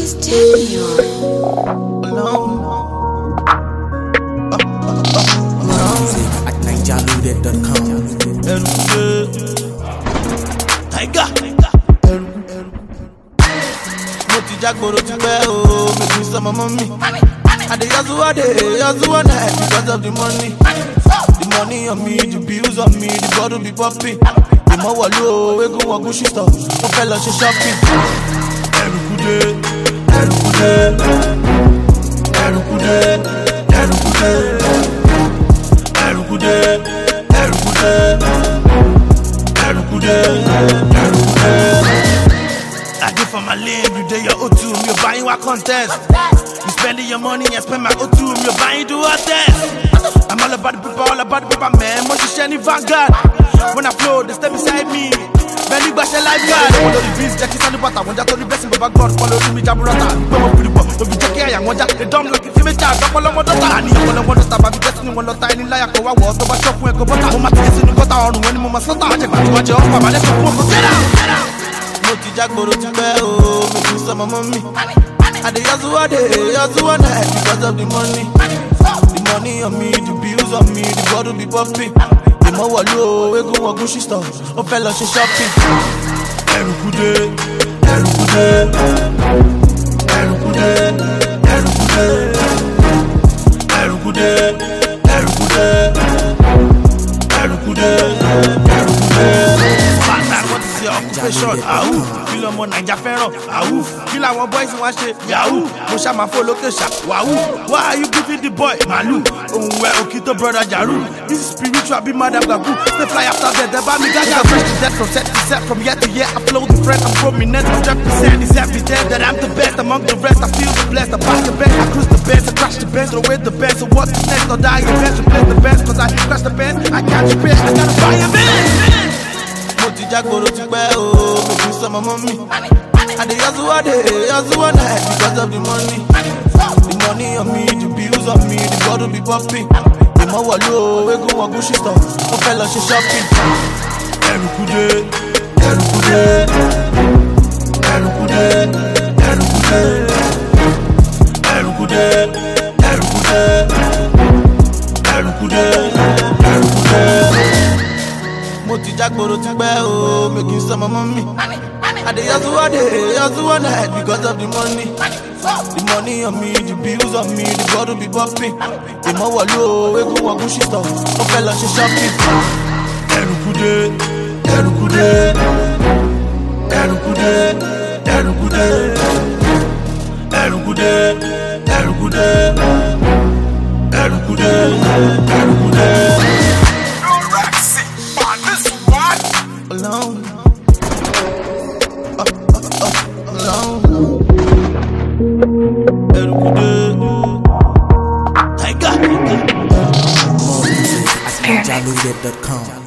It's Junior. Alone. At NigerLoaded.com. Tiger. Mo ti jagboro ti pẹ́ o, make me some money. I dey hustle one night because of the money. The money on me, the bills on me, the bottle be popping. The more wallow, we go walk go shit up. Mo fẹ́ lọ ṣe shopping. Erukude, erukude, erukude, erukude, erukude, erukude, erukude, erukude. I give for my lane, you day your O2, me buying what contest. You spending your money and spend my O2, me buying do a test. I'm all about the people, man. Most you shining Vanguard. When I flow, they step beside me. Man, you bash a life guard. One of the beats, Jackie Sandy Butter. One just only blessing, Baba God. Follow me, Jaburata. Come on, pretty boy. Don't be Jackie, I want they dumb like a female child. Don't follow my daughter. I need one of the time. I'm guessing one of the tiny liar. Go out, go back, shop, go back. Mama, take it in the gutter. On when Mama Santa. I check what you offer, but let's go. Get out, get out. Mo ti jagboro ti pẹ́ o, make me some money. I dey hustle one night because of the money. The money on me, the bills on me, the bottle be popping. The more wallow, we go walk go shit stuff. O fẹ́ lọ ṣe shopping. Erukude, erukude, erukude, erukude, erukude, erukude, erukude, erukude. Occupation, ahoo, kill on Naija Ferro, ahoo, kill our boys in one shape, yahoo, Mosha Mafo location, wahoo, why are you giving the boy, Malu, well, Okito brother Jaru, this is spiritual, be mad at Gagu, they fly after death, they buy me gaga, fresh to death, from set to set, from year to year, I flow the friend, I'm prominent, 100%, it's evident that I'm the best among the rest, I feel the blessed, I pass the best, I cruise the best, I crash the best, throw away the best, so what's next, or die, you best, replace the best, cause I crash the best, I catch a best, I gotta buy a best. Mo ti jagboro ti pẹ́ o, make me some money. I dey hustle one night because of the money. The money on me, the bills on me, the bottle be popping. The more wallow, we go walk go shit stuff. Mo fẹ́ lọ ṣe shopping. Erukude, erukude, erukude, erukude, erukude, erukude, erukude, erukude. Mo ti jagboro ti pẹ́ o, make you some money. I dey hustle one night because of the money. The money on me, the bills on me, the bottle be popping. The more wallow, we go walk go shit stuff. O fẹ́ lọ ṣe shopping. Erukude, erukude, erukude, erukude, erukude, erukude, erukude, erukude. Alone. Alone. Tiger. More music at NigerLoaded.com.